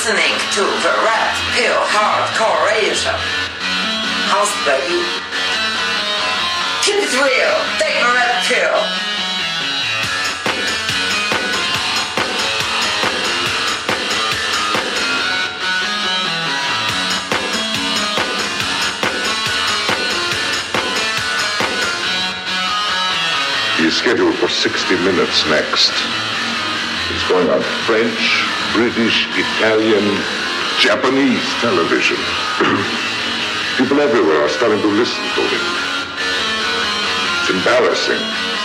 listening to the Red Pill Hardcore Radio Show. House baby. Keep it real. Take a red pill. He is scheduled for 60 minutes next. He's going on French, British, Italian, Japanese television. People everywhere are starting to listen to him. It's embarrassing.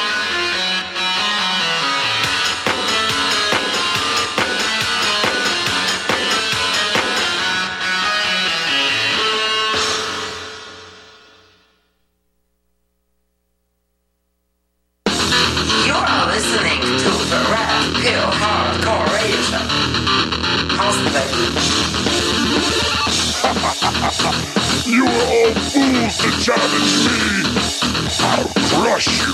You are all fools to challenge me! I'll crush you!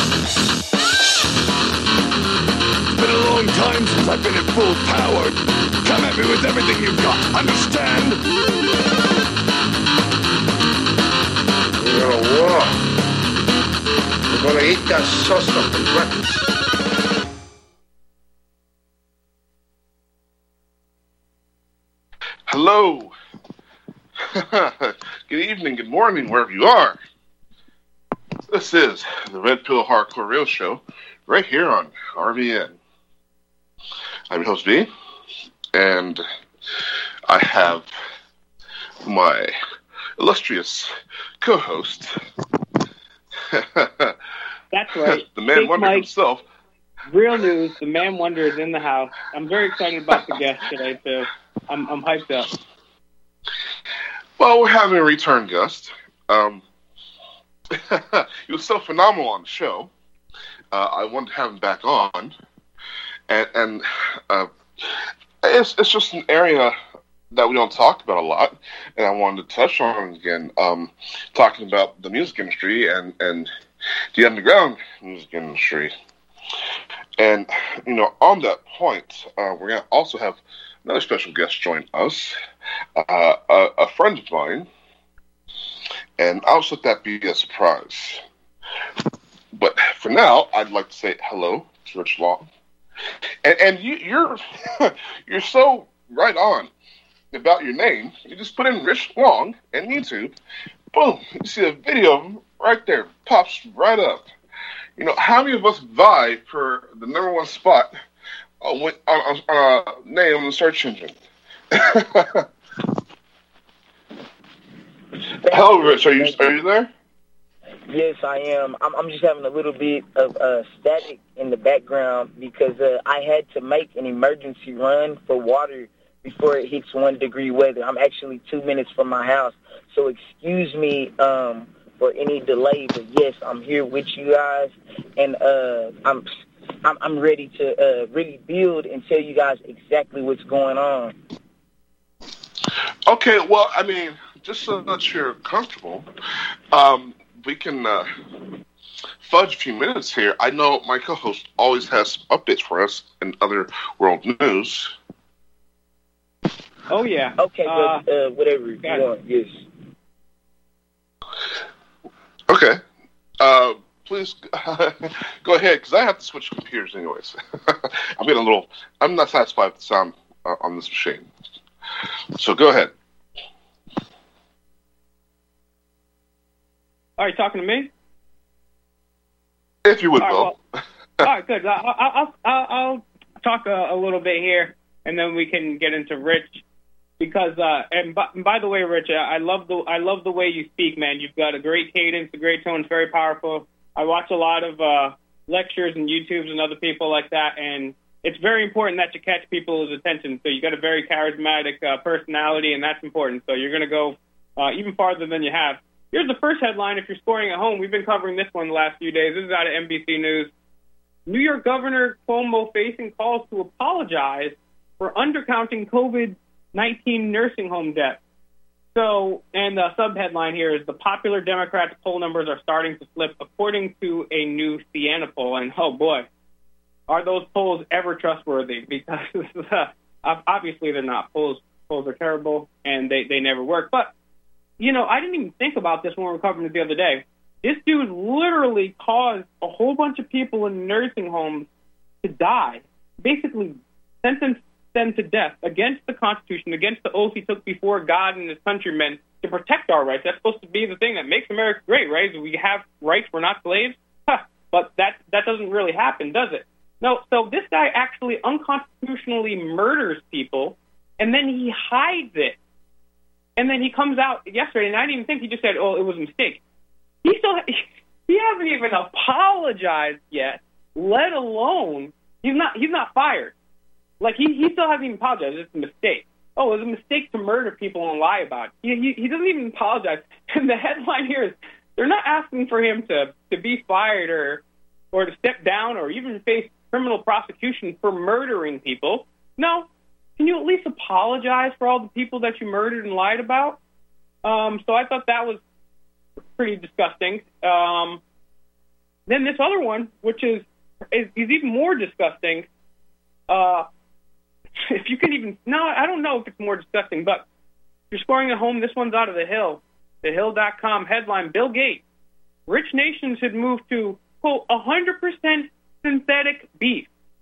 It's been a long time since I've been at full power. Come at me with everything you've got, understand? We're gonna war. We're gonna eat that sauce up for breakfast. Hello. Good evening, good morning, wherever you are. This is the Red Pill Hardcore Radio Show, right here on RVN. I'm your host, V, and I have my illustrious co-host. That's right. The man Big wonder Mike, himself. Real news, the man wonder is in the house. I'm very excited about the guest today, too. I'm hyped up. Well, we're having a return guest. He was so phenomenal on the show. I wanted to have him back on. And it's just an area that we don't talk about a lot. And I wanted to touch on again, talking about the music industry and the underground music industry. And, on that point, we're going to also have another special guest join us, a friend of mine, and I'll just let that be a surprise. But for now, I'd like to say hello to Rich Long. And you're you're so right on about your name. You just put in Rich Long in YouTube, boom, you see a video right there, pops right up. How many of us vie for the number one spot on a name on the search engine? Hello, Rich. Are you there? Yes, I am. I'm just having a little bit of static in the background because I had to make an emergency run for water before it hits 1 degree weather. I'm actually 2 minutes from my house, so excuse me for any delay. But yes, I'm here with you guys, and I'm ready to really build and tell you guys exactly what's going on. Okay, well, just so that you're comfortable, we can fudge a few minutes here. I know my co-host always has some updates for us in other world news. Oh, yeah. Okay, whatever you want, yes. Okay. Please go ahead, because I have to switch computers anyways. I'm not satisfied with the sound on this machine. So go ahead. Are you talking to me? If you would, Will. All right, good. I'll talk a little bit here, and then we can get into Rich. Because by the way, Rich, I love the way you speak, man. You've got a great cadence, a great tone, it's very powerful. I watch a lot of lectures and YouTubes and other people like that, and it's very important that you catch people's attention. So you got a very charismatic personality, and that's important. So you're going to go even farther than you have. Here's the first headline. If you're scoring at home, we've been covering this one the last few days. This is out of NBC News. New York Governor Cuomo facing calls to apologize for undercounting COVID-19 nursing home deaths. So, and the sub-headline here is the popular Democrats' poll numbers are starting to slip according to a new Siena poll. And, oh, boy, are those polls ever trustworthy? Because Obviously, they're not. Polls are terrible, and they never work. But, I didn't even think about this when we were covering it the other day. This dude literally caused a whole bunch of people in nursing homes to die, basically sentenced them to death against the Constitution, against the oath he took before God and his countrymen to protect our rights. That's supposed to be the thing that makes America great, right? We have rights, we're not slaves. But that doesn't really happen, does it? No, so this guy actually unconstitutionally murders people, and then he hides it. And then he comes out yesterday, and I didn't even think, he just said, oh, it was a mistake. He hasn't even apologized yet, let alone, he's not fired. Like, he still hasn't even apologized. It's a mistake. Oh, it was a mistake to murder people and lie about it. He doesn't even apologize. And the headline here is, they're not asking for him to be fired or to step down or even face criminal prosecution for murdering people. No. Can you at least apologize for all the people that you murdered and lied about? So I thought that was pretty disgusting. Then this other one, which is even more disgusting. If you can even... No, I don't know if it's more disgusting, but if you're scoring at home, this one's out of The Hill. TheHill.com headline, Bill Gates. Rich nations should move to, quote, 100% synthetic beef.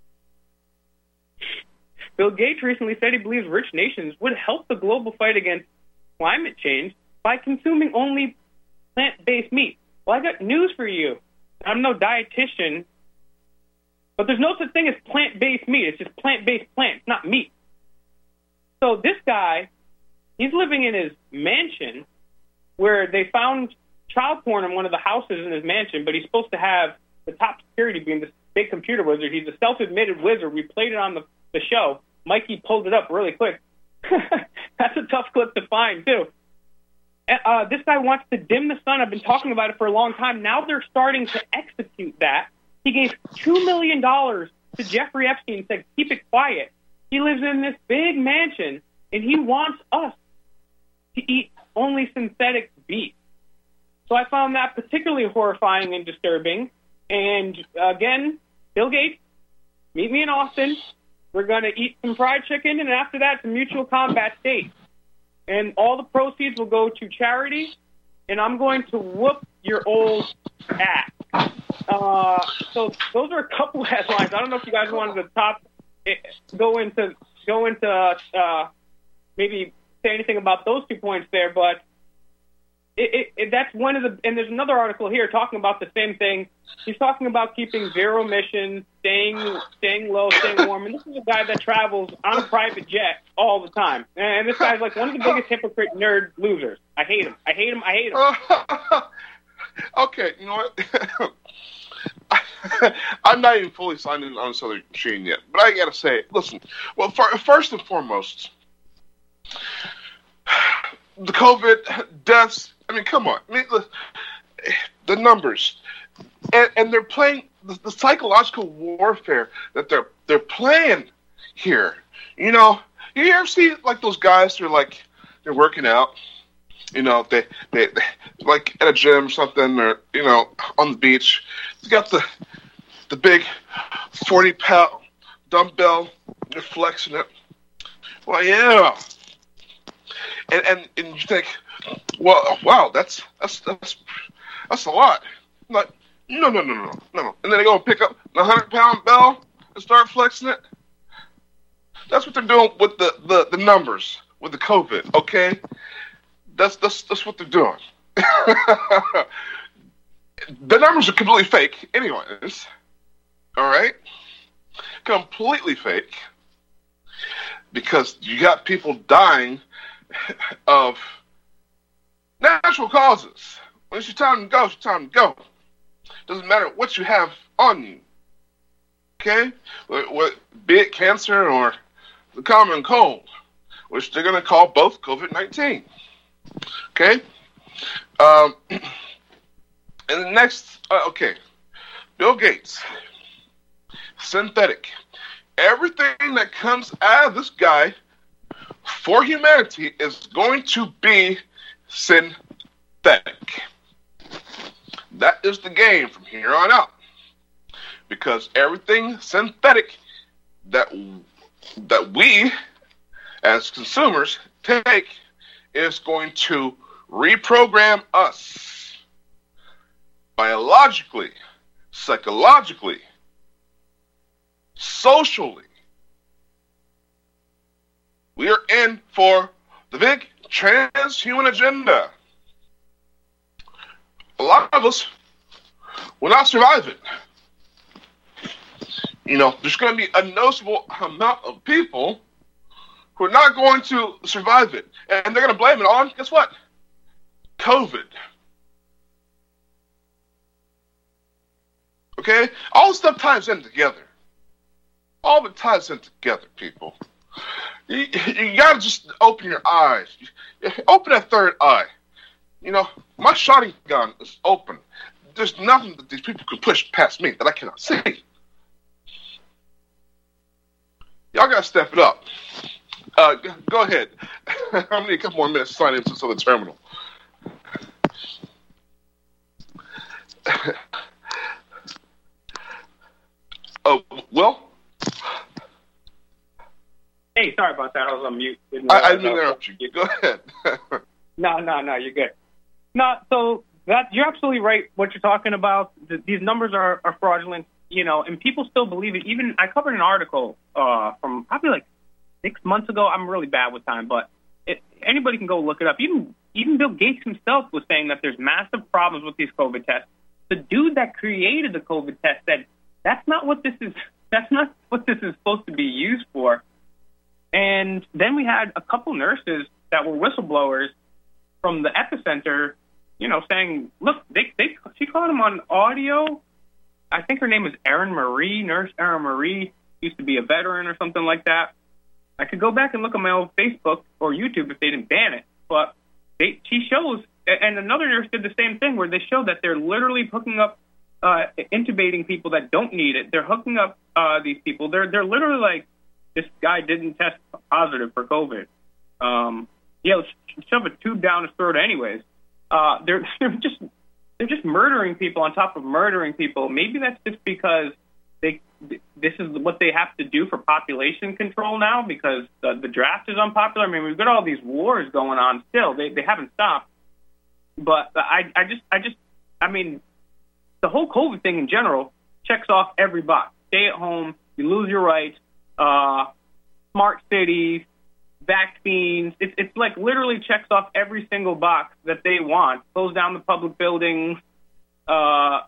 Bill Gates recently said he believes rich nations would help the global fight against climate change by consuming only plant-based meat. Well, I got news for you. I'm no dietitian, but there's no such thing as plant-based meat. It's just plant-based plants, not meat. So this guy, he's living in his mansion where they found child porn in one of the houses in his mansion, but he's supposed to have the top security being this big computer wizard. He's a self-admitted wizard. We played it on the show. Mikey pulled it up really quick. That's a tough clip to find, too. This guy wants to dim the sun. I've been talking about it for a long time. Now they're starting to execute that. He gave $2 million to Jeffrey Epstein and said, keep it quiet. He lives in this big mansion, and he wants us to eat only synthetic beef. So I found that particularly horrifying and disturbing. And again, Bill Gates, meet me in Austin. We're going to eat some fried chicken, and after that, some mutual combat steak. And all the proceeds will go to charity, and I'm going to whoop your old ass. So those are a couple of headlines. I don't know if you guys wanted to go into maybe say anything about those 2 points there, but that's one of the, and there's another article here talking about the same thing. He's talking about keeping zero emissions, staying low, staying warm, and this is a guy that travels on a private jet all the time. And this guy's like one of the biggest hypocrite nerd losers. I hate him. Okay, you know what? I'm not even fully signed in on this other machine yet, but I gotta say, listen. Well, first and foremost, the COVID deaths. I mean, come on. I mean, the numbers, and they're playing the psychological warfare that they're playing here. You know, you ever see like those guys? They're working out. You know, they like at a gym or something, or on the beach. They got the big 40-pound dumbbell. They're flexing it. Well, yeah. And you think, well, wow, that's a lot. I'm like, no. And then they go and pick up the 100-pound bell and start flexing it. That's what they're doing with the numbers with the COVID. Okay, that's what they're doing. The numbers are completely fake, anyways. All right, completely fake, because you got people dying of natural causes. When it's your time to go, it's your time to go. Doesn't matter what you have on you. Okay? Be it cancer or the common cold, which they're going to call both COVID-19. Okay? And the next, Bill Gates, synthetic. Everything that comes out of this guy for humanity is going to be synthetic. That is the game from here on out. Because everything synthetic that that we, as consumers, take is going to reprogram us biologically, psychologically, socially. We are in for the big transhuman agenda. A lot of us will not survive it. You know, there's going to be a noticeable amount of people who are not going to survive it. And they're going to blame it on, guess what? COVID. Okay? All this stuff ties in together. All of it ties in together, people. You got to just open your eyes. Open that third eye. You know, my shotting gun is open. There's nothing that these people can push past me that I cannot see. Y'all got to step it up. Go ahead. I'm going to need a couple more minutes to sign into this other terminal. Oh, Will? Hey, sorry about that. I was on mute. I didn't interrupt you. Go ahead. No, you're good. No, so you're absolutely right. What you're talking about, these numbers are fraudulent, you know, and people still believe it. Even I covered an article from probably like 6 months ago. I'm really bad with time, but anybody can go look it up. Even Bill Gates himself was saying that there's massive problems with these COVID tests. The dude that created the COVID test said that's not what this is. That's not what this is supposed to be used for. And then we had a couple nurses that were whistleblowers from the epicenter, you know, saying, look, she caught him on audio. I think her name was Erin Marie, Nurse Erin Marie, used to be a veteran or something like that. I could go back and look at my old Facebook or YouTube if they didn't ban it. But she shows, and another nurse did the same thing where they show that they're literally hooking up, intubating people that don't need it. They're hooking up these people. They're literally like, this guy didn't test positive for COVID. Let's shove a tube down his throat anyways. They're just murdering people on top of murdering people. Maybe that's just because this is what they have to do for population control now because the draft is unpopular. I mean, we've got all these wars going on still. They haven't stopped. But I mean, the whole COVID thing in general checks off every box. Stay at home, you lose your rights, smart cities, vaccines. It's like literally checks off every single box that they want. Close down the public buildings. I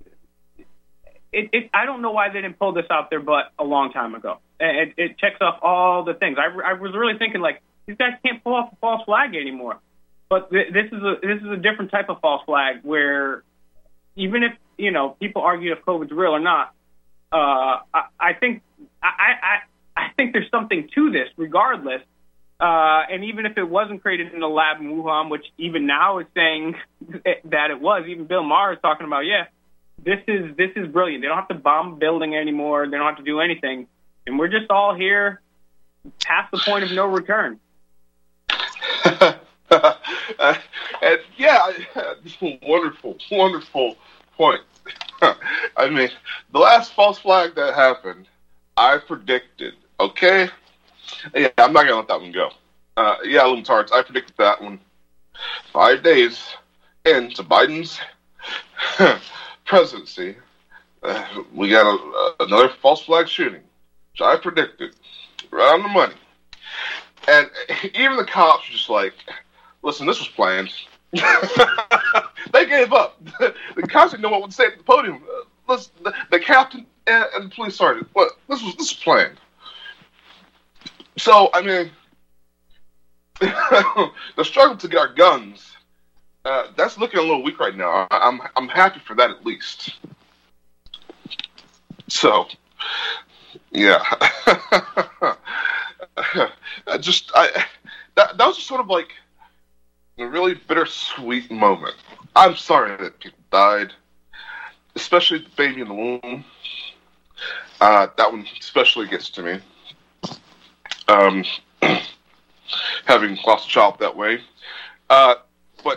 don't know why they didn't pull this out there, but a long time ago. It checks off all the things. I was really thinking like these guys can't pull off a false flag anymore. But this is a different type of false flag where even if you know people argue if COVID's real or not, I think there's something to this regardless. And even if it wasn't created in a lab in Wuhan, which even now is saying that it was, even Bill Maher is talking about, this is brilliant. They don't have to bomb a building anymore. They don't have to do anything. And we're just all here past the point of no return. Wonderful point. I mean, the last false flag that happened, I predicted, okay? Yeah, I'm not going to let that one go. Lumtards, I predicted that one 5 days into Biden's presidency. We got another false flag shooting, which I predicted. Right on the money. And even the cops were just like, listen, this was planned. They gave up. The cops didn't know what to say at the podium. The captain and the police sergeant, this was planned. So, I mean, the struggle to get our guns, that's looking a little weak right now. I'm happy for that at least. So, yeah. That was just sort of like a really bittersweet moment. I'm sorry that people died, especially the baby in the womb. That one especially gets to me. Having lost a child that way. But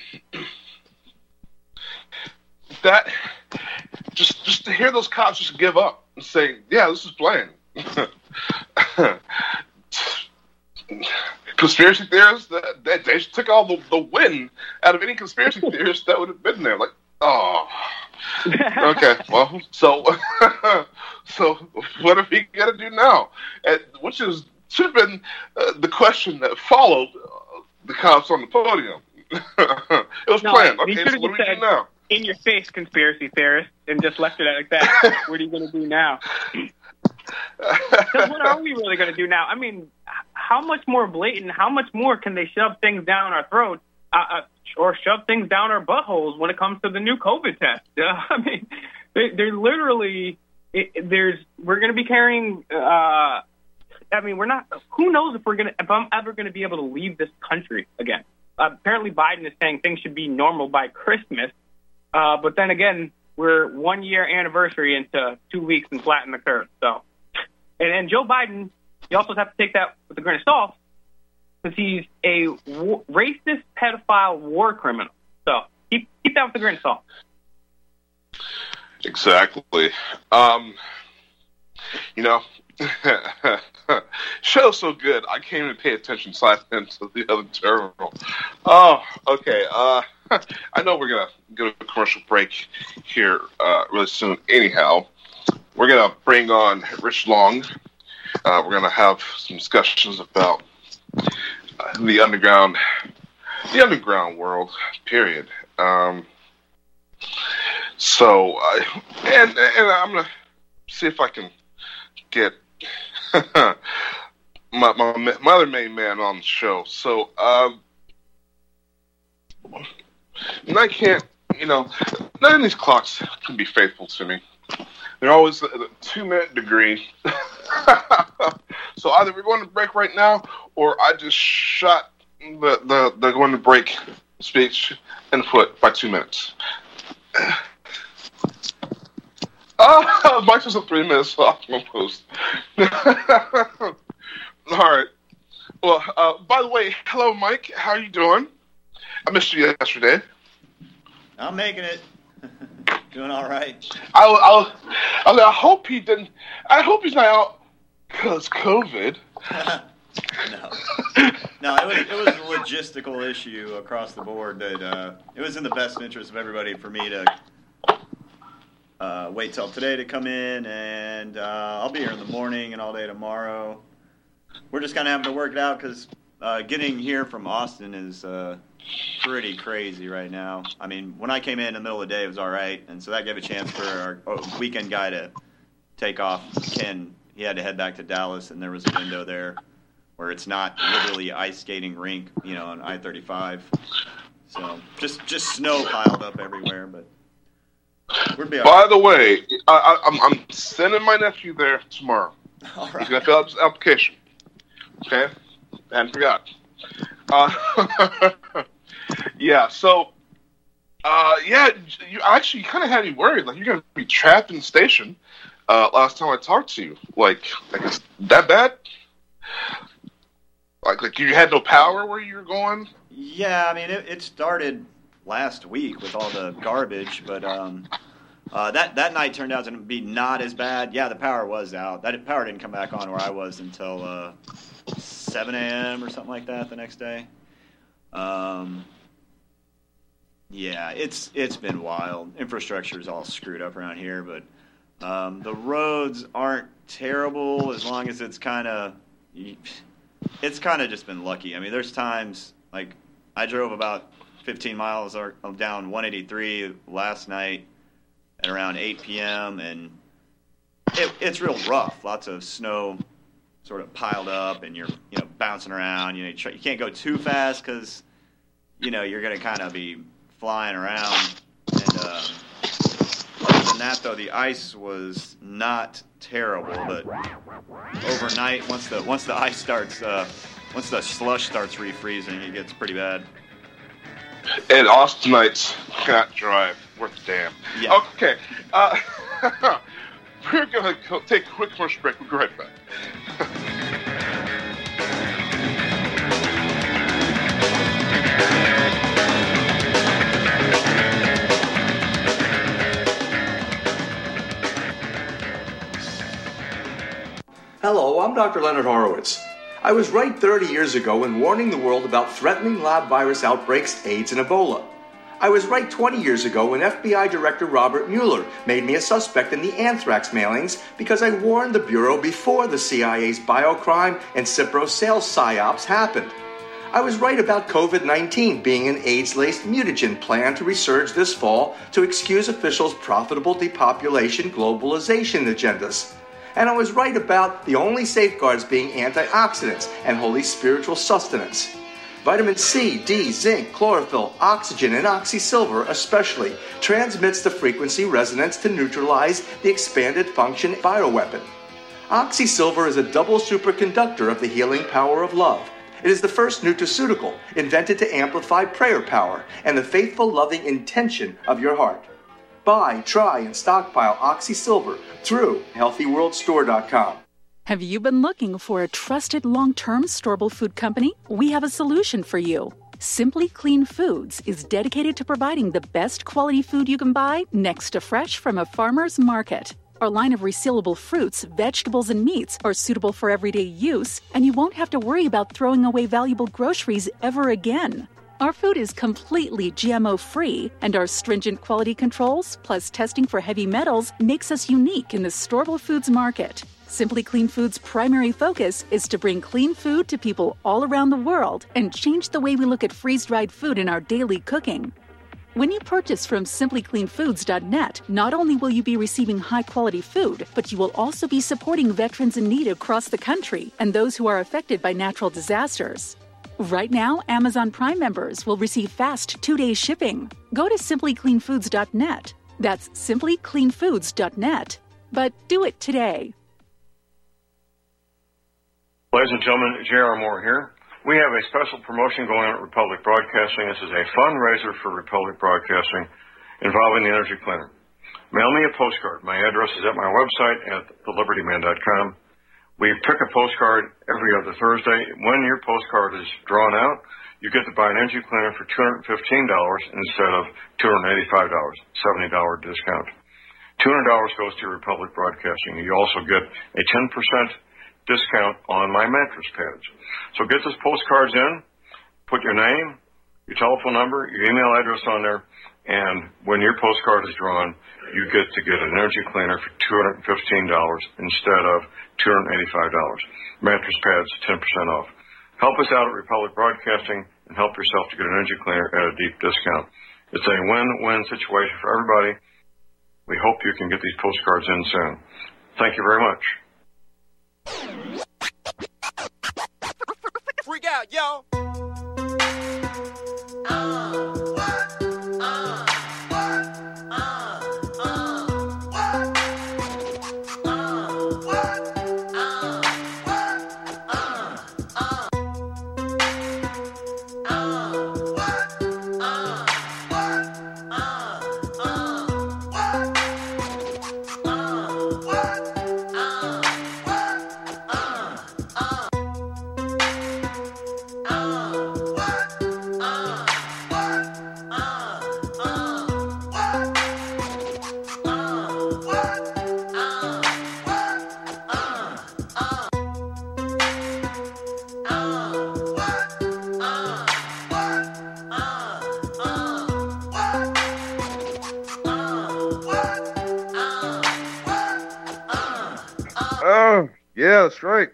that just to hear those cops just give up and say, yeah, this is planned. conspiracy theorists that they took all the win out of any conspiracy theorist that would have been there. Like, oh, okay, well, so what are we gonna do now? Which should have been the question that followed the cops on the podium. It was planned. Okay, so what do we do now? In your face, conspiracy theorist, and just left it like that. What are you going to do now? What are we really going to do now? I mean, how much more blatant, how much more can they shove things down our throats or shove things down our buttholes when it comes to the new COVID test? I mean, they're literally, we're going to be carrying, I mean, we're not, who knows if I'm ever going to be able to leave this country again. Apparently Biden is saying things should be normal by Christmas. But then again, we're 1 year anniversary into 2 weeks and flatten the curve. So, and Joe Biden, you also have to take that with a grain of salt, because he's a racist, pedophile, war criminal. So keep that with a grain of salt. Exactly. Show's so good, I can't even pay attention side into the other terminal. Oh, okay. I know we're going to go to a commercial break here really soon. Anyhow, we're going to bring on Rich Long. We're going to have some discussions about the underground world, period. So, and I'm going to see if I can get my other main man on the show. So, and I can't, none of these clocks can be faithful to me. They're always a 2-minute degree. So either we're going to break right now, or I just shot the going to break speech in the foot by 2 minutes. Mike was 3 minutes off my post. All right. Well, by the way, hello, Mike. How are you doing? I missed you yesterday. I'm making it. Doing all right. I hope he didn't. I hope he's not out because COVID. No, it was a logistical issue across the board that it was in the best interest of everybody for me to wait till today to come in, and I'll be here in the morning and all day tomorrow. We're just kind of having to work it out because getting here from Austin is pretty crazy right now. I mean, when I came in the middle of the day, it was all right, and so that gave a chance for our weekend guy to take off. Ken, he had to head back to Dallas, and there was a window there where it's not literally ice skating rink, on I-35. So just snow piled up everywhere, but we'll be all right. By the way, I'm sending my nephew there tomorrow. All right. He's going to fill out his application. Okay? I hadn't forgot. Yeah, so, you actually kind of had me worried. Like, you're going to be trapped in the station last time I talked to you. Like it's that bad? Like you had no power where you were going? Yeah, I mean, it started last week with all the garbage, but that night turned out to be not as bad. Yeah, the power was out. That power didn't come back on where I was until 7 a.m. or something like that the next day. Yeah, it's been wild. Infrastructure is all screwed up around here, but the roads aren't terrible as long as it's kind of just been lucky. I mean, there's times, like, I drove about 15 miles down 183 last night at around 8 p.m., and it's real rough. Lots of snow sort of piled up, and you're bouncing around. You can't go too fast because you're going to kind of be flying around. And other than that, though, the ice was not terrible. But overnight, once the ice starts, once the slush starts refreezing, it gets pretty bad. And Austinites cannot drive worth a damn. Yeah. Okay. We're going to take a quick commercial break. We'll go right back. Hello, I'm Dr. Leonard Horowitz. I was right 30 years ago in warning the world about threatening lab virus outbreaks, AIDS, and Ebola. I was right 20 years ago when FBI Director Robert Mueller made me a suspect in the anthrax mailings because I warned the Bureau before the CIA's biocrime and Cipro sales psyops happened. I was right about COVID-19 being an AIDS-laced mutagen plan to resurge this fall to excuse officials' profitable depopulation globalization agendas. And I was right about the only safeguards being antioxidants and holy spiritual sustenance. Vitamin C, D, zinc, chlorophyll, oxygen, and oxysilver especially transmits the frequency resonance to neutralize the expanded function bioweapon. Oxysilver is a double superconductor of the healing power of love. It is the first nutraceutical invented to amplify prayer power and the faithful, loving intention of your heart. Buy, try, and stockpile Oxysilver through HealthyWorldStore.com. Have you been looking for a trusted long-term storable food company? We have a solution for you. Simply Clean Foods is dedicated to providing the best quality food you can buy next to fresh from a farmer's market. Our line of resealable fruits, vegetables, and meats are suitable for everyday use, and you won't have to worry about throwing away valuable groceries ever again. Our food is completely GMO-free, and our stringent quality controls, plus testing for heavy metals, makes us unique in the storable foods market. Simply Clean Foods' primary focus is to bring clean food to people all around the world and change the way we look at freeze-dried food in our daily cooking. When you purchase from simplycleanfoods.net, not only will you be receiving high-quality food, but you will also be supporting veterans in need across the country and those who are affected by natural disasters. Right now, Amazon Prime members will receive fast 2-day shipping. Go to simplycleanfoods.net. That's simplycleanfoods.net. But do it today. Ladies and gentlemen, J.R. Moore here. We have a special promotion going on at Republic Broadcasting. This is a fundraiser for Republic Broadcasting involving the Energy Cleaner. Mail me a postcard. My address is at my website at thelibertyman.com. We pick a postcard every other Thursday. When your postcard is drawn out, you get to buy an energy cleaner for $215 instead of $285, $70 discount. $200 goes to Republic Broadcasting. You also get a 10% discount on my mattress pads. So get those postcards in, put your name, your telephone number, your email address on there, and when your postcard is drawn, you get to get an energy cleaner for $215 instead of $285. Mattress pads, 10% off. Help us out at Republic Broadcasting and help yourself to get an energy cleaner at a deep discount. It's a win-win situation for everybody. We hope you can get these postcards in soon. Thank you very much. Freak out, yo! Yeah, that's right.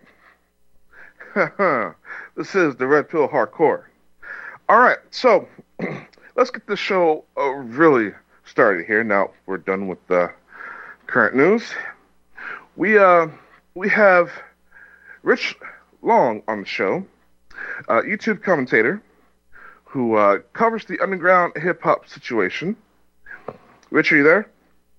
This is the Red Pill Hardcore. All right, so let's get the show really started here. Now we're done with the current news. We have Rich Long on the show, YouTube commentator who covers the underground hip hop situation. Rich, are you there?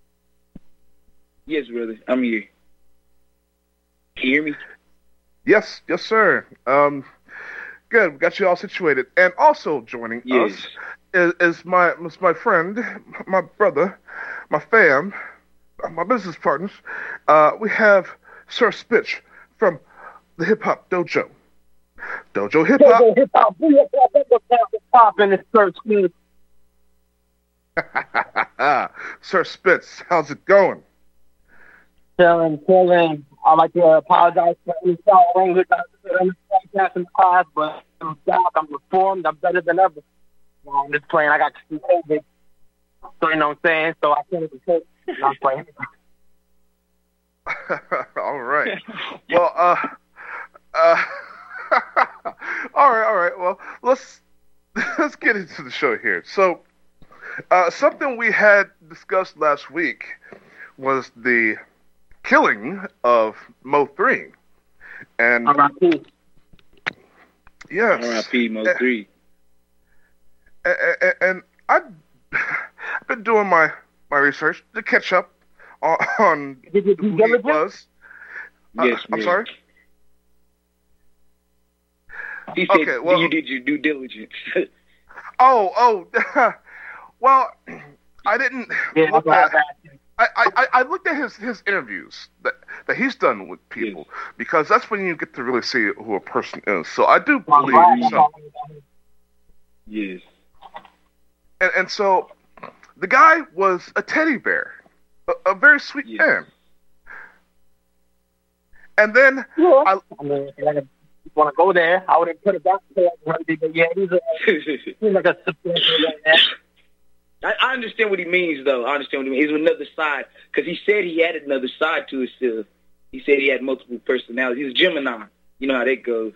Yes, brother. I'm here. Can you hear me? Yes, sir. Good. We got you all situated. And also joining us is my friend, my brother, my fam, my business partners. We have Sir Spitch from the Hip Hop Dojo. Dojo Hip Hop. Dojo Hip Hop. Hip Hop and it's Sir Spitz. Sir Spitz, how's it going? Chilling. I'd like to apologize for any foul language I said on the podcast in the class, but I'm back. I'm reformed. I'm better than ever. I'm just playing. I got COVID. So, you know what I'm saying? So I can't even take it. I'm playing. All right. Well, all right. Well, let's get into the show here. So, something we had discussed last week was the killing of Mo3. And R.I.P. Yes. R.I.P. Mo3. And I've been doing my research to catch up on Did you do diligence? was. Yes, I'm man. sorry? He said, Okay, well- you did your due diligence. Oh, well, I didn't look at. I looked at his interviews that he's done with people because that's when you get to really see who a person is. So I do believe so. Yes. And so the guy was a teddy bear, a very sweet man. And then I mean, if you want to go there, I would have put it back to him. But yeah, he's like a substantial man. I understand what he means, though. I understand what he means. He's another side, because he said he had another side to himself. He said he had multiple personalities. He's a Gemini. You know how that goes.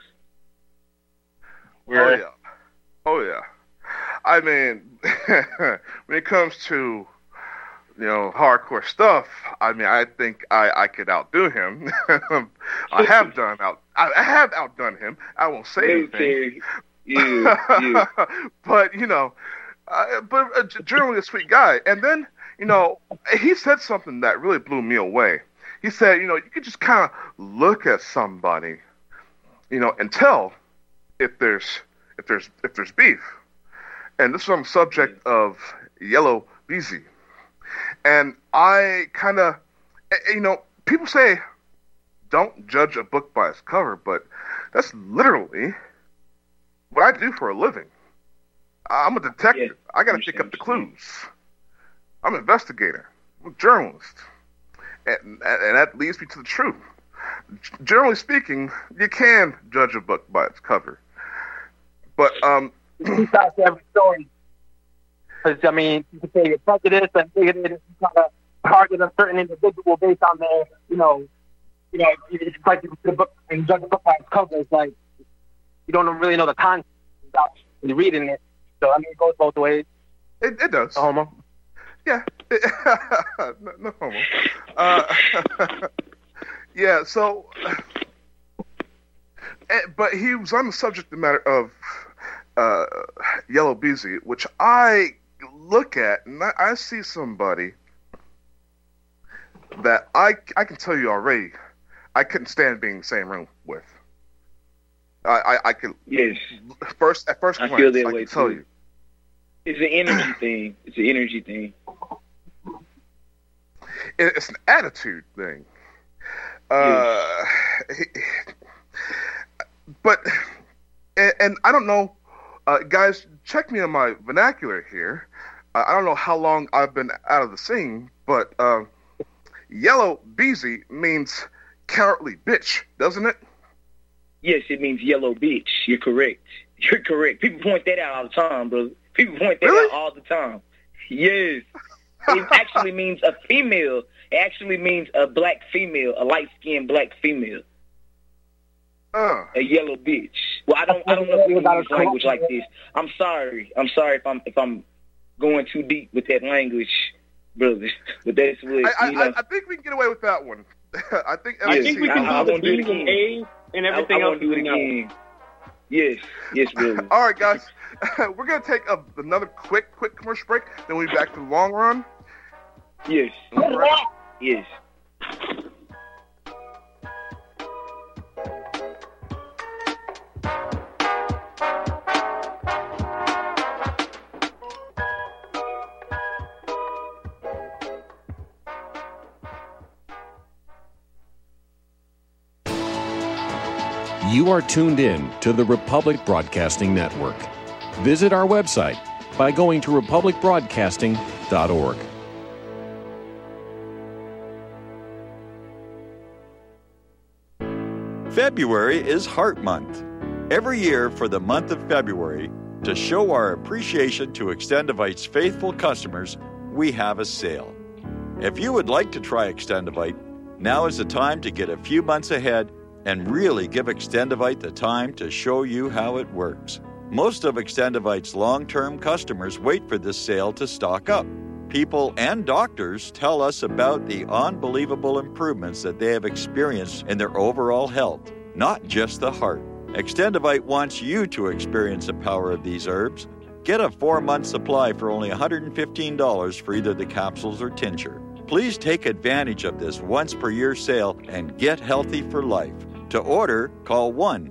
Oh yeah. I mean, when it comes to hardcore stuff, I mean, I think I could outdo him. I have outdone him. I won't say anything. Yeah. But generally a sweet guy. And then, he said something that really blew me away. He said, you could just kind of look at somebody, and tell if there's beef. And this is on the subject of Yellow Beezy. And I kind of, people say don't judge a book by its cover, but that's literally what I do for a living. I'm a detective. I got to pick up the clues. I'm an investigator. I'm a journalist. And that leads me to the truth. Generally speaking, you can judge a book by its cover. But, two sides to every story. Because, I mean, you can say you're prejudiced and bigoted, you kind of target a certain individual based on their, it's like the book and judge a book by its cover. It's like you don't really know the context without reading it. So, I mean, it goes both ways. It does. No homo. Yeah. No homo. Yeah, so... But he was on the subject matter of Yellow Beezy, which I look at, and I see somebody that I can tell you already I couldn't stand being in the same room with. I could... Yes. At first glance, I can tell you. It's an energy thing. It's an energy thing. It's an attitude thing. But, and I don't know, guys, check me on my vernacular here. I don't know how long I've been out of the scene, but Yellow Beezy means cowardly bitch, doesn't it? Yes, it means yellow bitch. You're correct. You're correct. People point that out all the time, brother. People point that out all the time. Yes. It actually means a female. It actually means a black female, a light-skinned black female. A yellow bitch. Well, I don't know if we can use language like this. I'm sorry if I'm going too deep with that language, brother. But that's what I think we can get away with that one. I think we can do the B's and A's and everything else. Do it again. Yes, brother. All right, guys. We're gonna take another quick commercial break. Then we'll be back to the long run. Yes. Yes. You are tuned in to the Republic Broadcasting Network. Visit our website by going to republicbroadcasting.org. February is Heart Month. Every year for the month of February, to show our appreciation to Extendivite's faithful customers, we have a sale. If you would like to try Extendivite, now is the time to get a few months ahead and really give Extendivite the time to show you how it works. Most of Extendivite's long-term customers wait for this sale to stock up. People and doctors tell us about the unbelievable improvements that they have experienced in their overall health, not just the heart. Extendivite wants you to experience the power of these herbs. Get a 4-month supply for only $115 for either the capsules or tincture. Please take advantage of this once-per-year sale and get healthy for life. To order, call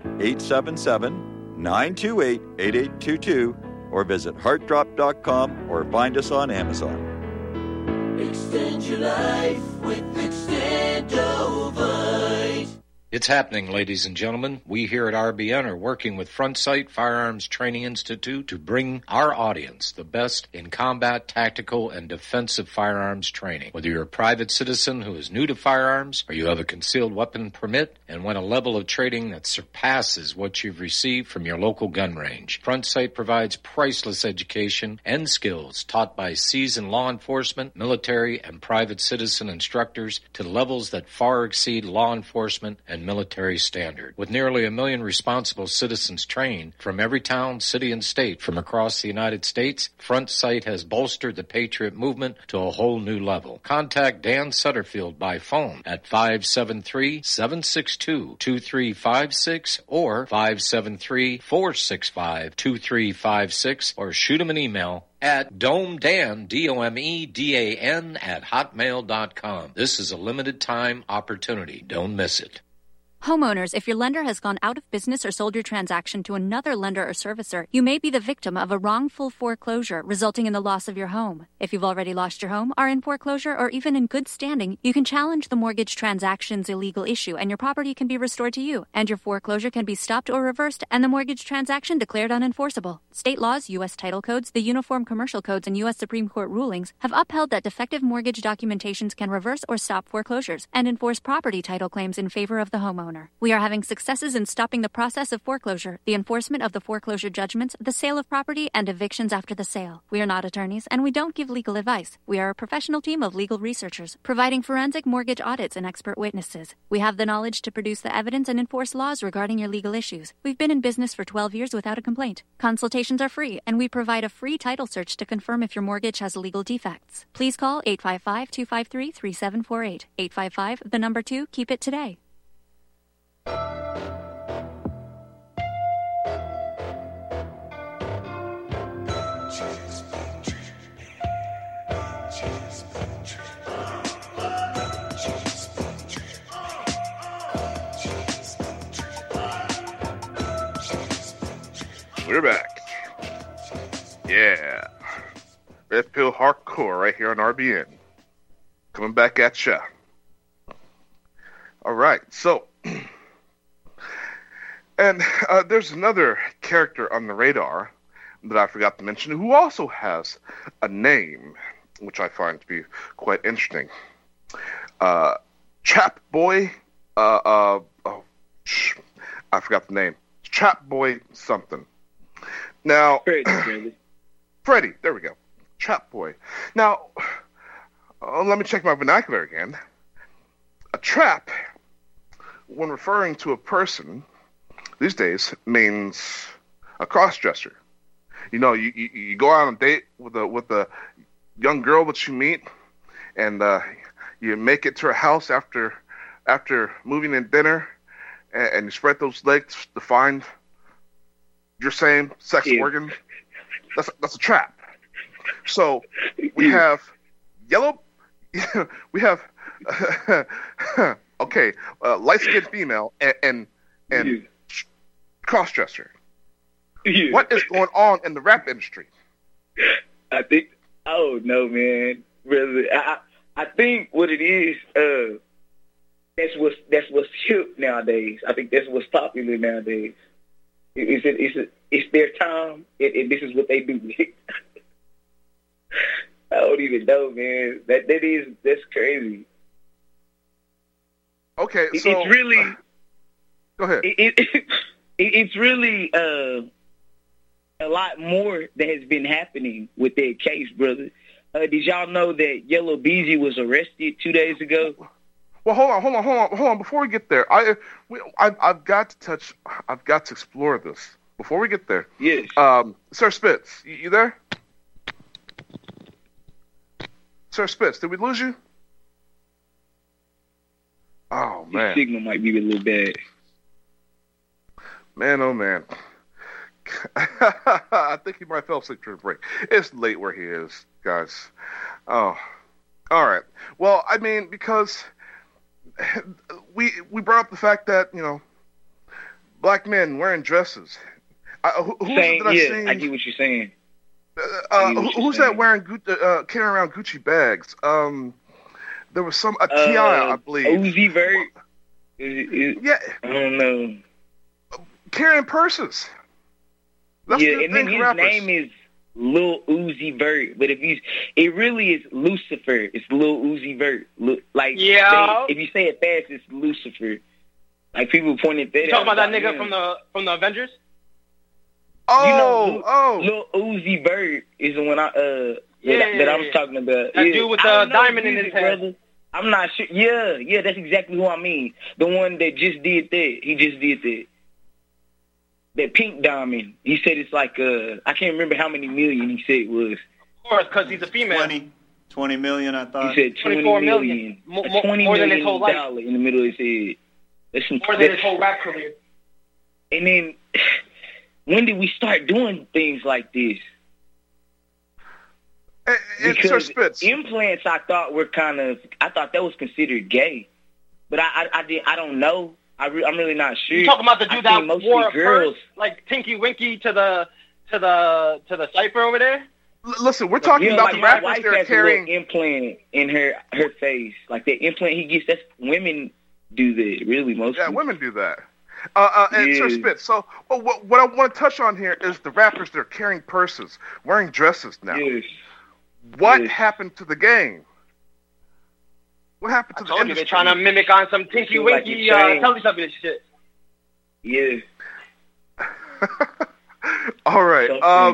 1-877-928-8822 or visit heartdrop.com or find us on Amazon. Extend your life with Extendovite. It's happening, ladies and gentlemen. We here at RBN are working with Front Sight Firearms Training Institute to bring our audience the best in combat, tactical, and defensive firearms training. Whether you're a private citizen who is new to firearms, or you have a concealed weapon permit and want a level of training that surpasses what you've received from your local gun range, Front Sight provides priceless education and skills taught by seasoned law enforcement, military, and private citizen instructors to levels that far exceed law enforcement and military standard. With nearly 1 million responsible citizens trained from every town, city, and state from across the United States, Front Sight has bolstered the Patriot movement to a whole new level. Contact Dan Sutterfield by phone at 573-762-2356 or 573-465-2356 or shoot him an email at domedan, DOMEDAN, @hotmail.com. This is a limited time opportunity. Don't miss it. Homeowners, if your lender has gone out of business or sold your transaction to another lender or servicer, you may be the victim of a wrongful foreclosure resulting in the loss of your home. If you've already lost your home, are in foreclosure, or even in good standing, you can challenge the mortgage transaction's illegal issue and your property can be restored to you, and your foreclosure can be stopped or reversed and the mortgage transaction declared unenforceable. State laws, U.S. title codes, the Uniform Commercial Codes, and U.S. Supreme Court rulings have upheld that defective mortgage documentations can reverse or stop foreclosures and enforce property title claims in favor of the homeowner. We are having successes in stopping the process of foreclosure, the enforcement of the foreclosure judgments, the sale of property, and evictions after the sale. We are not attorneys, and we don't give legal advice. We are a professional team of legal researchers, providing forensic mortgage audits and expert witnesses. We have the knowledge to produce the evidence and enforce laws regarding your legal issues. We've been in business for 12 years without a complaint. Consultations are free, and we provide a free title search to confirm if your mortgage has legal defects. Please call 855-253-3748. 855, 2, keep it today. We're back. Yeah. Red Pill Hardcore right here on RBN. Coming back at ya. All right, so... And there's another character on the radar that I forgot to mention who also has a name, which I find to be quite interesting. Chap Boy, I forgot the name. Chap Boy something. Now, Freddie, there we go. Chap Boy. Now, let me check my vernacular again. A trap, when referring to a person these days, means a cross-dresser. You know, you go out on a date with a young girl that you meet, and you make it to her house after moving in dinner, and you spread those legs to find your same sex organ. That's a trap. So we have yellow. We have light-skinned female and crossdresser. What is going on in the rap industry? I don't know, man. Really, I think what it is, that's what's hip nowadays. I think that's what's popular nowadays. It's their time, and this is what they do. I don't even know, man. That's crazy. Okay, so it's really Go ahead. It's really a lot more that has been happening with that case, brother. Did y'all know that Yellow Beezy was arrested 2 days ago? Well, hold on. Before we get there, I've got to explore this. Before we get there, yes. Sir Spitz, you there? Sir Spitz, did we lose you? Oh man, the signal might be a little bad. Man, oh man. I think he might fell asleep during the break. It's late where he is, guys. Oh, all right. Well, I mean, because we brought up the fact that, you know, black men wearing dresses. Who did I see? I get what you're saying. Who's that carrying around Gucci bags? There was a T.I., I believe. Uzi Vert. Yeah. I don't know. Carrying purses. That's and then his name is Lil Uzi Vert, but it really is Lucifer. It's Lil Uzi Vert. If you say it fast, it's Lucifer. Like people pointed that out. You talking about that nigga from the Avengers? Lil Uzi Vert is the one that I was talking about. That dude with the diamond in his head. Brother. I'm not sure. Yeah, that's exactly who I mean. The one that just did that. He just did that. That pink diamond. He said it's like, I can't remember how many million he said it was. Of course, because he's a female. 20 million, I thought. He said 24 million. $20 than his whole life. in the middle of his head. More than his whole rap career. And then, when did we start doing things like this? Because implants, I thought that was considered gay, but I don't know. I'm really not sure. You talking about the dude that wore a girls purse, like Tinky Winky to the cipher over there? Listen, we're talking about the rappers that are carrying an implant in her face, like that implant he gets. That's women do that, really. Women do that. And Sir Spitz. So what I want to touch on here is the rappers that are carrying purses, wearing dresses now. Yes. What happened to the game? What happened to the industry? They're trying to mimic on some Tinky Winky Teletubbies shit. Yeah. All right.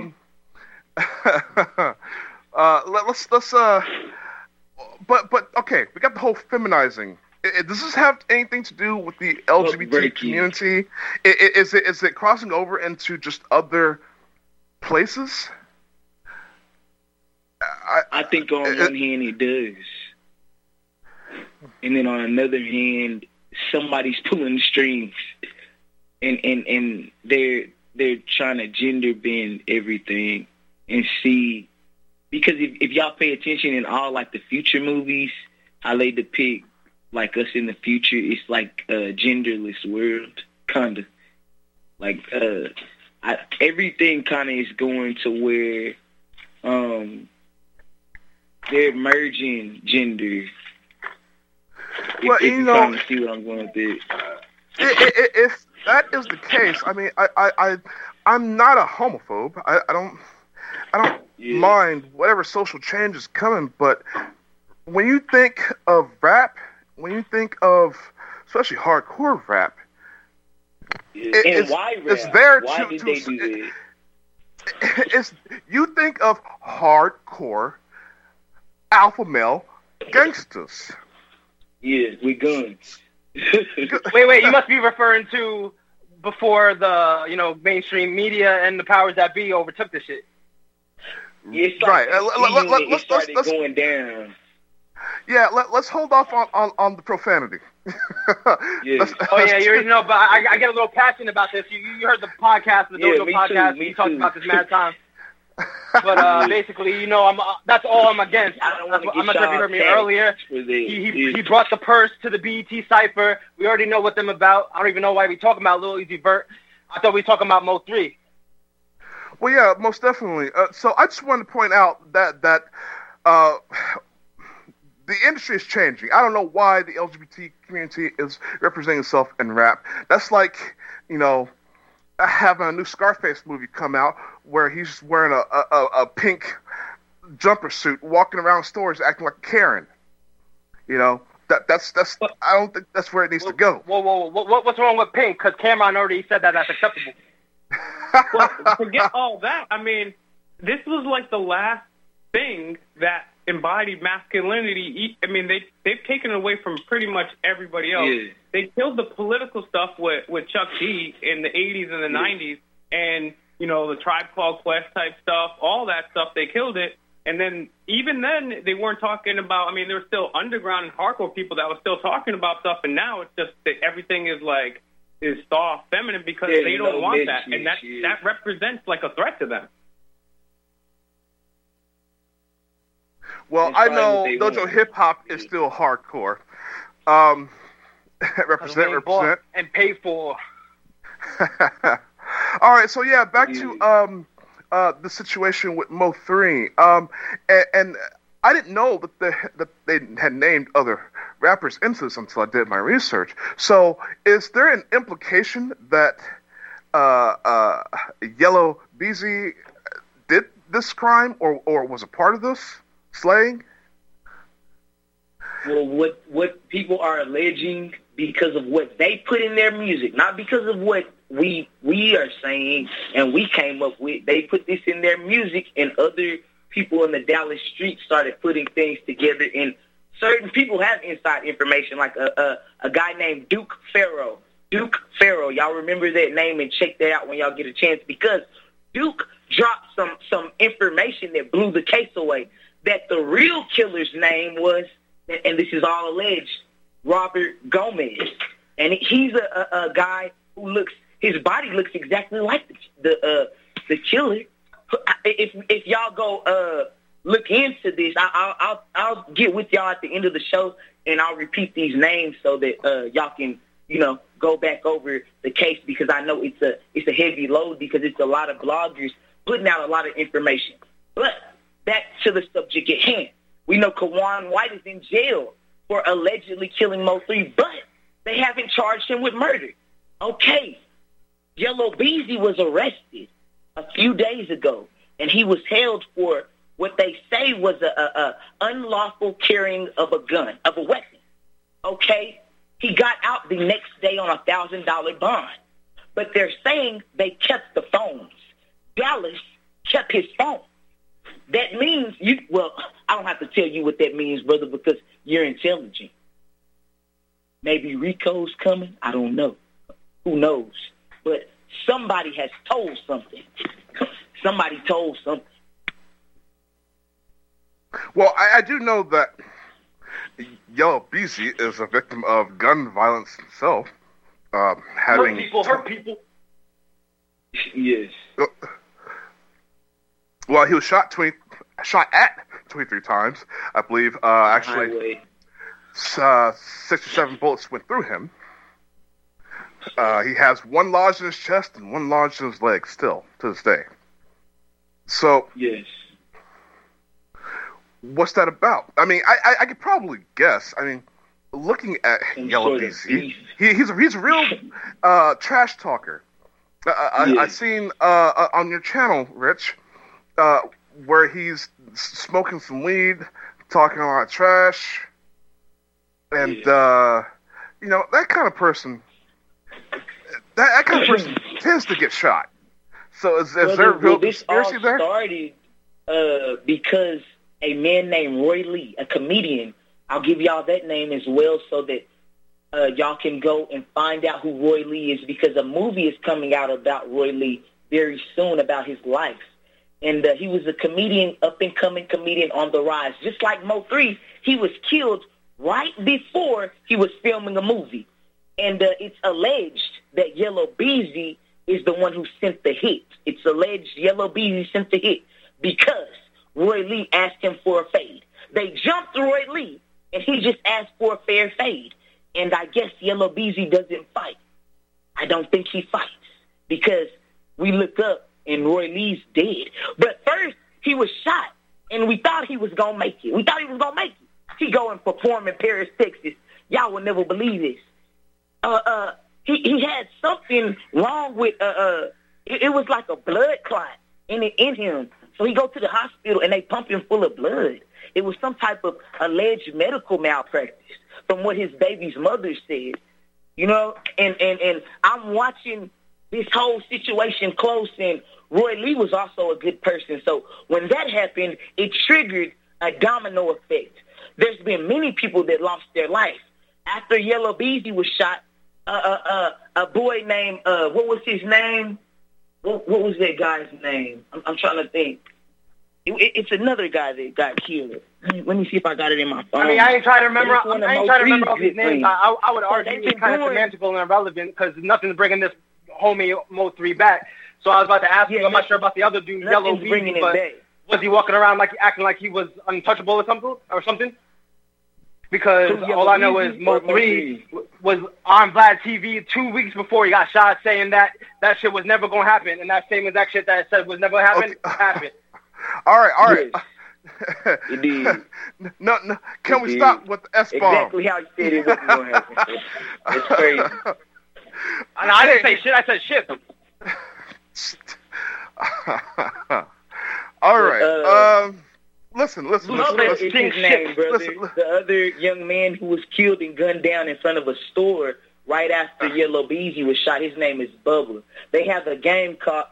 Let's but okay, we got the whole feminizing. Does this have anything to do with the LGBT community? Is it crossing over into just other places? I think on one hand it does. And then on another hand, somebody's pulling the strings. And they're trying to gender bend everything and see, because if y'all pay attention in all like the future movies, how they depict like us in the future, it's like a genderless world, kinda. Like everything kinda is going to where they're merging gender. Well, if you kind of see what I'm going with it. If that is the case, I mean, I'm not a homophobe. I don't mind whatever social change is coming, but when you think of rap, when you think of especially hardcore rap, it's there Why did they do that? You think of hardcore alpha male gangsters. Yeah, we guns. Wait, you must be referring to before the mainstream media and the powers that be overtook this shit. Yeah, let's going down. Yeah, let's hold off on the profanity. You already know, but I get a little passionate about this. You heard the podcast, the Dojo podcast. We talked about this mad time. But basically, that's all I'm against. I'm not sure if you heard me earlier. He brought the purse to the BET Cypher. We already know what them about. I don't even know why we talking about Lil Uzi Vert. I thought we were talking about Mo 3. Well, yeah, most definitely. So I just wanted to point out that the industry is changing. I don't know why the LGBT community is representing itself in rap. That's like, having a new Scarface movie come out where he's wearing a pink jumper suit, walking around stores acting like Karen. That's. I don't think that's where it needs to go. Whoa. What's wrong with Pink? Because Cameron already said that that's acceptable. Well, forget all that. I mean, this was like the last thing that embodied masculinity. I mean, they've taken it away from pretty much everybody else. Yeah. They killed the political stuff with Chuck D in the 80s and the 90s, and, you know, the Tribe Called Quest type stuff, all that stuff, they killed it. And then, even then, they weren't talking about, I mean, there were still underground and hardcore people that were still talking about stuff, and now it's just that everything is soft, feminine, because they don't want that. And that represents like a threat to them. Well, I know Dojo Hip Hop is still hardcore. Represent. And pay for. All right, so yeah, back to the situation with Mo3. And I didn't know that they had named other rappers into this until I did my research. So is there an implication that Yellow Beezy did this crime or was a part of this slaying? Well, what people are alleging because of what they put in their music, not because of what we are saying and we came up with. They put this in their music, and other people in the Dallas streets started putting things together. And certain people have inside information, like a guy named Duke Farrow. Duke Farrow, y'all remember that name and check that out when y'all get a chance, because Duke dropped some information that blew the case away. That the real killer's name was, and this is all alleged, Robert Gomez. And he's a guy who his body looks exactly like the killer. If y'all go look into this, I'll get with y'all at the end of the show, and I'll repeat these names so that y'all can, go back over the case, because I know it's a heavy load, because it's a lot of bloggers putting out a lot of information. But back to the subject at hand. We know Kawan White is in jail for allegedly killing Mo3, but they haven't charged him with murder. Okay, Yellow Beezy was arrested a few days ago, and he was held for what they say was a unlawful carrying of a weapon. Okay, he got out the next day on a $1,000 bond, but they're saying they kept the phones. Dallas kept his phone. That means I don't have to tell you what that means, brother, because you're intelligent. Maybe Rico's coming. I don't know. Who knows? But somebody has told something. Somebody told something. Well, I do know that Yellow Beezy is a victim of gun violence himself. Hurt people. Yes. Well, he was shot at 23 times, I believe. Actually, 67 bullets went through him. He has one lodged in his chest and one lodged in his leg still to this day. So, yes. What's that about? I mean, I could probably guess. I mean, looking at Yellow Beezy, he's a real trash talker. I've seen on your channel, Rich, where he's smoking some weed, talking a lot of trash, and that kind of person, that kind of person tends to get shot. So is there a real conspiracy there? This all started because a man named Roy Lee, a comedian, I'll give y'all that name as well, so that y'all can go and find out who Roy Lee is, because a movie is coming out about Roy Lee very soon, about his life. And he was a comedian, up-and-coming comedian on the rise. Just like Mo3, he was killed right before he was filming a movie. And it's alleged that Yellow Beezy is the one who sent the hit. It's alleged Yellow Beezy sent the hit because Roy Lee asked him for a fade. They jumped Roy Lee, and he just asked for a fair fade. And I guess Yellow Beezy doesn't fight. I don't think he fights, because we look up and Roy Lee's dead. But first, he was shot, and we thought he was going to make it. He go and perform in Paris, Texas. Y'all will never believe this. He had something wrong with, it was like a blood clot in him. So he go to the hospital, and they pump him full of blood. it was some type of alleged medical malpractice from what his baby's mother said. You know, and I'm watching this whole situation close, and Roy Lee was also a good person. So when that happened, it triggered a domino effect. There's been many people that lost their life. After Yellow Beezy was shot, a boy named, what was his name? What was that guy's name? I'm trying to think. It's another guy that got killed. Let me see if I got it in my phone. I mean, I ain't trying to remember. All these names. I would argue it's kind of semantical and irrelevant because nothing's bringing this homie Mo 3 back. So I was about to ask you. I'm not sure about the other dude, Yellow Beezy, but was he walking around like acting like he was untouchable or something? Because all I know is Mo 3 was on Vlad TV 2 weeks before he got shot, saying that shit was never gonna happen, and that same exact shit that said was never gonna happen happened. All right. Yes. Indeed. No. Can we stop with the S-bomb? Exactly how you said it wasn't going to happen. It's crazy. I didn't say shit. I said shit. All right. Listen. Is his name, brother. The other young man who was killed and gunned down in front of a store right after Yellow Beezy was shot. His name is Bubba. They have a gang called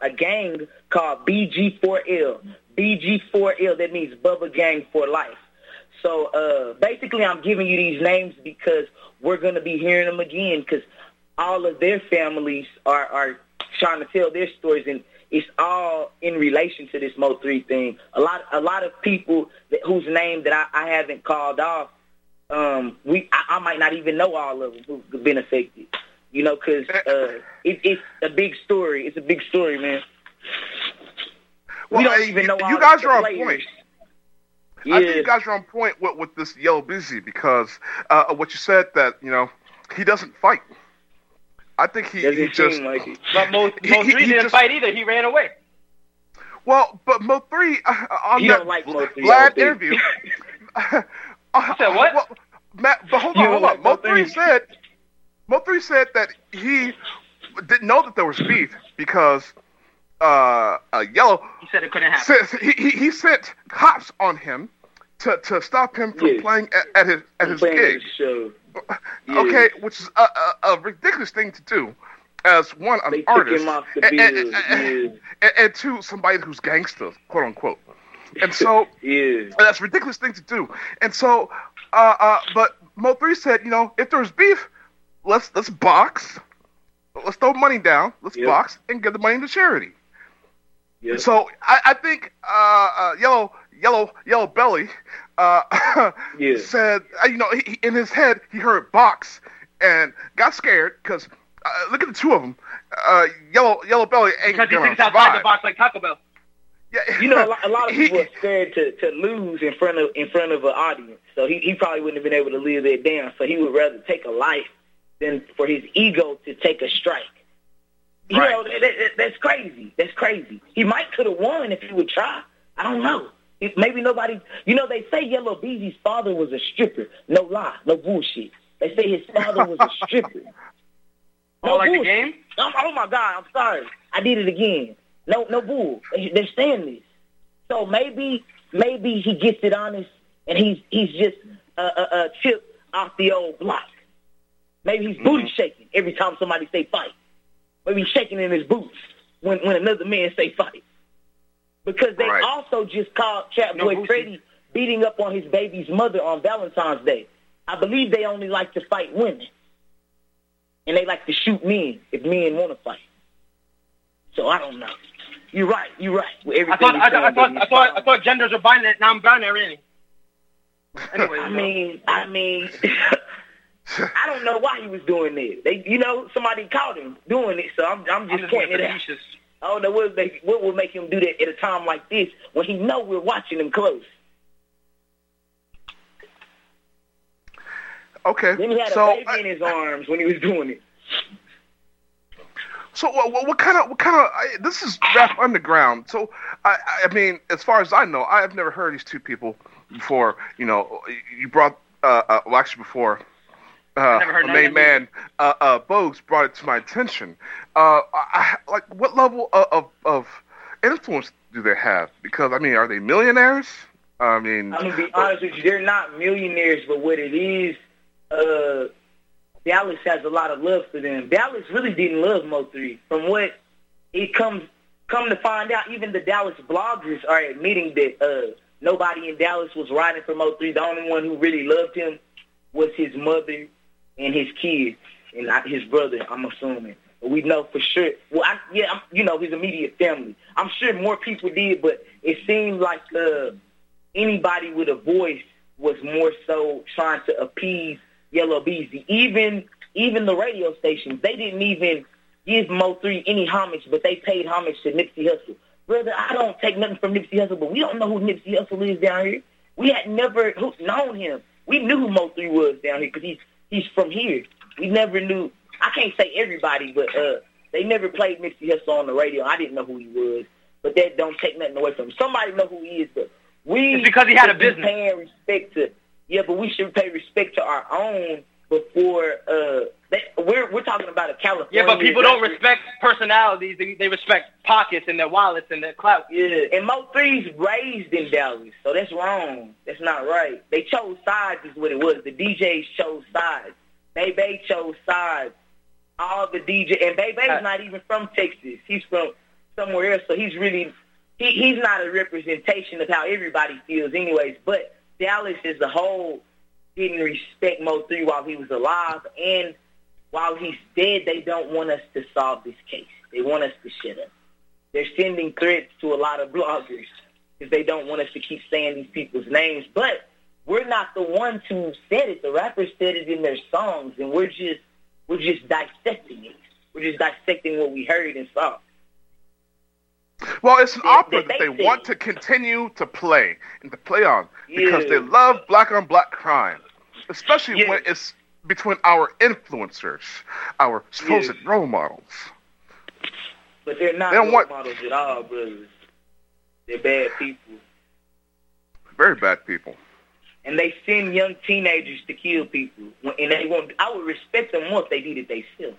BG4L. BG4L, that means Bubba Gang for Life. So basically I'm giving you these names because we're going to be hearing them again because all of their families are trying to tell their stories, and it's all in relation to this Mo 3 thing. A lot of people whose name that I haven't called off, I might not even know all of them who've been affected. You know, because it's a big story. It's a big story, man. Well, we don't even know all you guys the are on players. point. Yeah. I think you guys are on point with this Yellow Beezy because what you said that, you know, he doesn't fight. I think he just... Like it. But Mo 3 didn't fight either. He ran away. Well, but Mo 3, on you that don't like Mo 3, Vlad interview... You said what? Well, Matt, but hold on. Like Mo 3 said that he didn't know that there was beef because Yellow... He said it couldn't happen. He sent cops on him to stop him from playing at his gig. Show. Okay, which is a ridiculous thing to do as one, an artist, and two, somebody who's gangster, quote unquote. And so that's a ridiculous thing to do. And so, but Mo 3 said, you know, if there's beef, let's box, let's throw money down, let's box, and give the money to charity. Yep. So I think Yellow Belly said, you know, he, in his head he heard box and got scared because look at the two of them. Yellow Belly ain't because gonna he thinks outside survive. the box like Taco Bell. Yeah, you know, a lot of people are scared to lose in front of an audience. So he probably wouldn't have been able to live that down. So he would rather take a life than for his ego to take a strike. You know, that's crazy. That's crazy. He might could have won if he would try. I don't know. Maybe nobody. You know, they say Yellow Beezy's father was a stripper. No lie, no bullshit. They say his father was a stripper. No like bullshit. The game? Oh my God! I'm sorry. I did it again. No bull. They're saying this. So maybe he gets it honest, and he's just a chip off the old block. Maybe he's booty shaking every time somebody say fight. Maybe he's shaking in his boots when another man say fight. Because they also just caught Boy Freddy beating up on his baby's mother on Valentine's Day. I believe they only like to fight women. And they like to shoot men if men want to fight. So I don't know. You're right. I thought genders are binary. Now I'm binary. Anyway, I mean, I don't know why he was doing this. Somebody caught him doing it, so I'm just pointing it out. I don't know what would make him do that at a time like this when he know we're watching him close. Okay. Then he had a baby in his arms when he was doing it. So what kind of this is Rap Underground. So I mean, as far as I know, I have never heard these two people before. You know, you brought actually before. Main man, Bogues brought it to my attention. Like, what level of influence do they have? Because I mean, are they millionaires? I mean, I'm gonna be honest with you. They're not millionaires, but what it is, Dallas has a lot of love for them. Dallas really didn't love Mo3. From what it come to find out, even the Dallas bloggers are admitting that nobody in Dallas was riding for Mo3. The only one who really loved him was his mother and his kids and his brother, I'm assuming. But we know for sure. Well, his immediate family. I'm sure more people did, but it seemed like anybody with a voice was more so trying to appease Yellow Beezy. Even the radio stations, they didn't even give Mo3 any homage, but they paid homage to Nipsey Hussle. Brother, I don't take nothing from Nipsey Hussle, but we don't know who Nipsey Hussle is down here. We had never known him. We knew who Mo3 was down here because he's from here. We never knew. I can't say everybody, but they never played Nipsey Hussle on the radio. I didn't know who he was, but that don't take nothing away from him. Somebody know who he is, but it's because he had a business. Paying respect to, but we should pay respect to our own before we're talking about a California. Yeah, but people don't respect personalities. They respect pockets and their wallets and their clout. Yeah, and Mo3's raised in Dallas, so that's wrong. That's not right. They chose sides is what it was. The DJs chose sides. Bebe chose sides. All the DJ, and Bebe's not even from Texas. He's from somewhere else, so he's really he's not a representation of how everybody feels anyways. But Dallas as a whole didn't respect Mo3 while he was alive, and while he's dead, they don't want us to solve this case. They want us to shut up. They're sending threats to a lot of bloggers because they don't want us to keep saying these people's names. But we're not the ones who said it. The rappers said it in their songs, and we're just dissecting it. We're just dissecting what we heard and saw. Well, it's an opera that they want to continue to play and to play on because they love black-on-black crime, especially when it's between our influencers, our supposed role models. But they're not role models at all, brothers. They're bad people. Very bad people. And they send young teenagers to kill people. And they won't. I would respect them more if they did it themselves.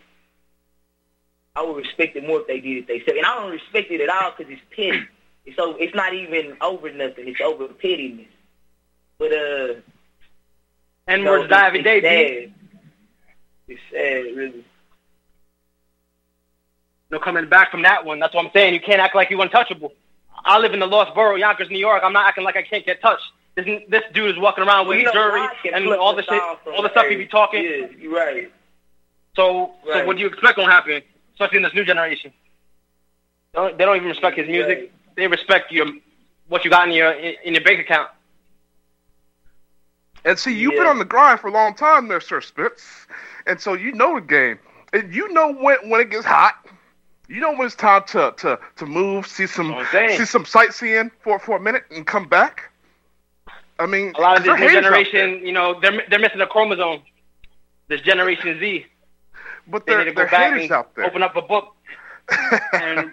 I would respect it more if they did it themselves. And I don't respect it at all because it's petty. It's not even over nothing. It's over pettiness. But N-words die every day, B. It's sad, really. No coming back from that one. That's what I'm saying. You can't act like you're untouchable. I live in the Lost Borough, Yonkers, New York. I'm not acting like I can't get touched. This dude is walking around with jury and all the shit, all the stuff he be talking. Yeah, you're right. So what do you expect gonna happen, especially in this new generation? They don't even respect his music. Right. They respect what you got in your bank account. And see, you've been on the grind for a long time there, Sir Spitz. And so you know the game. And you know when it gets hot. You know when it's time to move, see some sightseeing for a minute and come back. I mean, a lot of this new generation, they're missing a chromosome. This Generation Z. But they need to go back and out there. Open up a book and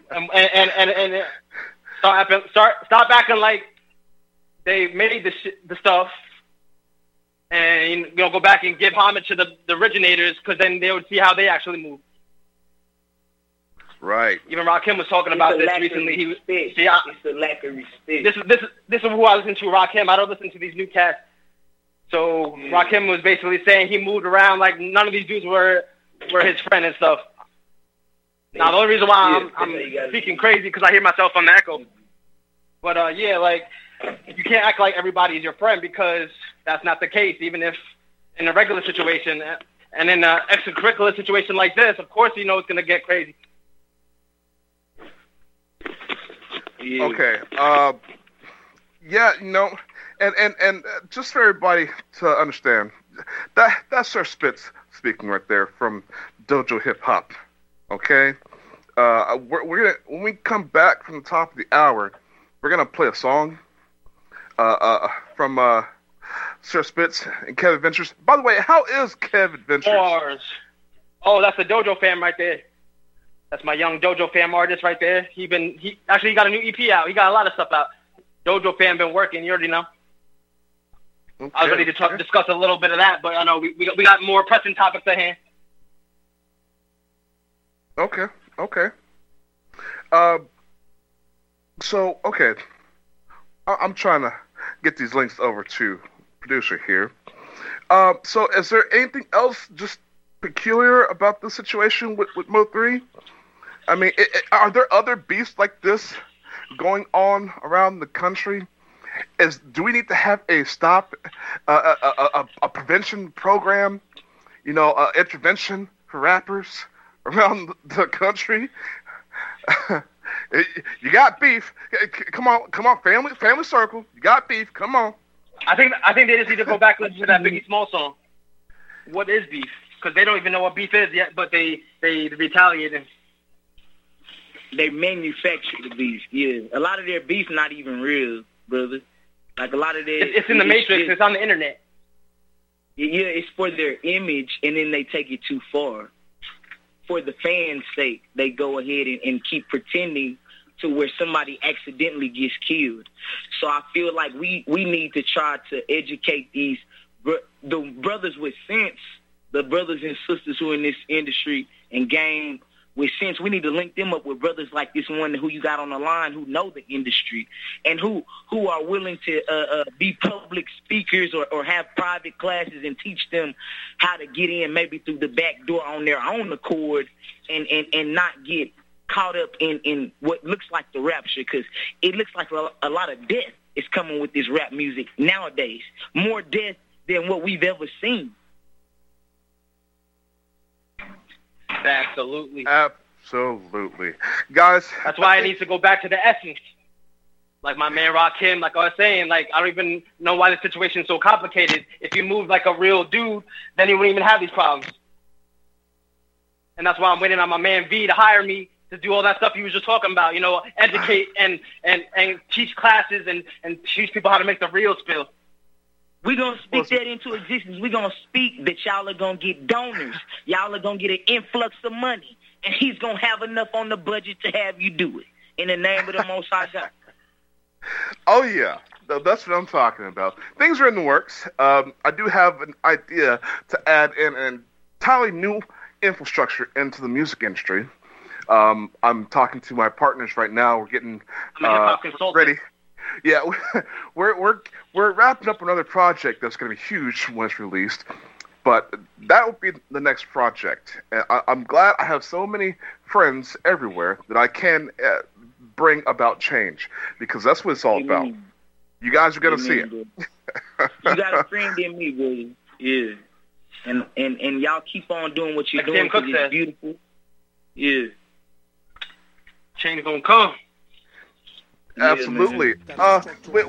stop acting like they made the stuff, and go back and give homage to the originators, because then they would see how they actually move. Right. Even Rakim was talking about this recently. It's a lack of respect. This is who I listen to, Rakim. I don't listen to these new cats. So Rakim was basically saying he moved around like none of these dudes were his friend and stuff. Now the only reason why I'm speaking crazy because I hear myself on the echo. But you can't act like everybody is your friend, because that's not the case. Even if in a regular situation and in an extracurricular situation like this, of course it's going to get crazy. Yeah. Okay. And just for everybody to understand, that's Sir Spitz speaking right there from Dojo Hip Hop. Okay. We're gonna, when we come back from the top of the hour, we're gonna play a song from Sir Spitz and Kevin Ventures. By the way, how is Kevin Ventures? Oh, that's the Dojo fam right there. That's my young Dojo fam artist right there. He got a new EP out. He got a lot of stuff out. Dojo fam been working. You already know. Okay. I was ready to discuss a little bit of that, but I know we got more pressing topics at hand. Okay. I'm trying to get these links over to producer here. So is there anything else just peculiar about the situation with Mo3? I mean, are there other beefs like this going on around the country? Do we need to have a prevention program, intervention for rappers around the country? You got beef. Come on, family circle. You got beef. Come on. I think they just need to go back and listen to that Biggie Small song. What is beef? Because they don't even know what beef is yet, but they retaliated. They manufacture the beef. Yeah, a lot of their beef not even real, brother. Like a lot of their, it's in the Matrix. It's on the internet. Yeah, it's for their image, and then they take it too far. For the fans' sake, they go ahead and keep pretending to where somebody accidentally gets killed. So I feel like we need to try to educate the brothers with sense, the brothers and sisters who are in this industry and game with sense. We need to link them up with brothers like this one who you got on the line who know the industry and who are willing to be public speakers or have private classes and teach them how to get in maybe through the back door on their own accord and not get caught up in what looks like the rapture, because it looks like a lot of death is coming with this rap music nowadays. More death than what we've ever seen. Absolutely. Guys. That's why it needs to go back to the essence. Like my man Rakim, like I was saying, like I don't even know why the situation is so complicated. If you move like a real dude, then you wouldn't even have these problems. And that's why I'm waiting on my man V to hire me to do all that stuff you was just talking about, educate and teach classes and teach people how to make the real spill. We're going to speak that into existence. We're going to speak that y'all are going to get donors. Y'all are going to get an influx of money. And he's going to have enough on the budget to have you do it. In the name of the Most High God. Oh, yeah. That's what I'm talking about. Things are in the works. I do have an idea to add in an entirely new infrastructure into the music industry. I'm talking to my partners right now. We're getting ready. Yeah, we're wrapping up another project that's going to be huge when it's released, but that will be the next project. And I'm glad I have so many friends everywhere that I can bring about change, because that's what it's all about. You guys are going to see it. You got a friend in me, brother. Yeah, and y'all keep on doing what you're doing because it's beautiful. Yeah, change gonna come. Absolutely. We're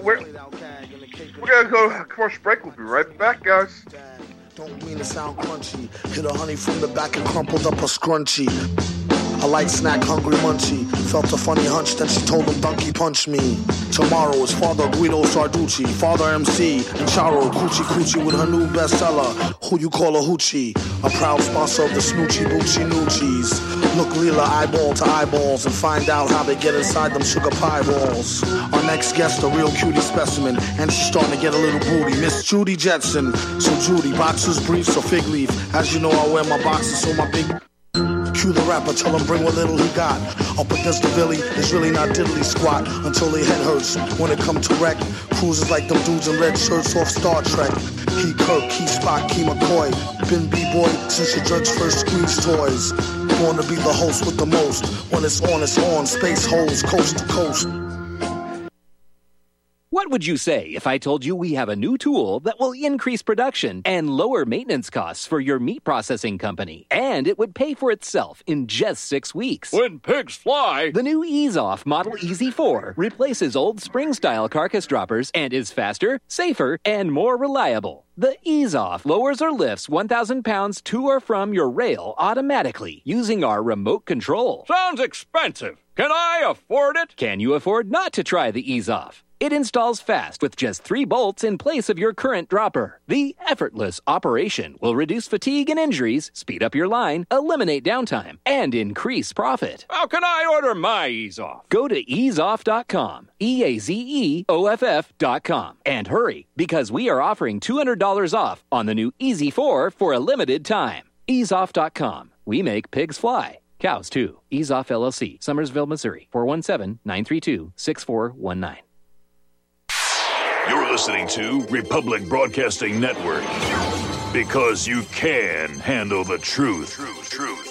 gonna go to commercial break. We'll be right back, guys. Don't mean to sound crunchy. Hit a honey from the back and crumpled up a scrunchie. A light snack, hungry munchie. Felt a funny hunch, then she told him donkey punch me. Tomorrow is Father Guido Sarducci, Father MC, and Charo Coochie with her new bestseller, Who You Call a Hoochie. A proud sponsor of the Snoochie Boochie Noochies. Look Leela eyeball to eyeballs and find out how they get inside them sugar pie balls. Our next guest, a real cutie specimen, and she's starting to get a little booty. Miss Judy Jetson. So Judy, boxers, briefs, or fig leaf. As you know, I wear my boxers, so my big... Cue the rapper, tell him bring what little he got. Up against the Billy, it's really not diddly squat until their head hurts. When it come to wreck, cruises like them dudes in red shirts off Star Trek. Key Kirk, Key Spock, Key McCoy. Been B-boy since your judge first squeezed toys. Born to be the host with the most. When it's on, space holes, coast to coast. What would you say if I told you we have a new tool that will increase production and lower maintenance costs for your meat processing company? And it would pay for itself in just 6 weeks. When pigs fly! The new EaseOff Model Easy 4 replaces old spring-style carcass droppers and is faster, safer, and more reliable. The EaseOff lowers or lifts 1,000 pounds to or from your rail automatically using our remote control. Sounds expensive. Can I afford it? Can you afford not to try the EaseOff? It installs fast with just 3 bolts in place of your current dropper. The effortless operation will reduce fatigue and injuries, speed up your line, eliminate downtime, and increase profit. How can I order my EaseOff? Go to easeoff.com, EAZEOFF.com, and hurry, because we are offering $200 off on the new Easy 4 for a limited time. Easeoff.com. We make pigs fly. Cows, too. EaseOff LLC, Summersville, Missouri, 417-932-6419. You're listening to Republic Broadcasting Network. Because you can handle the truth.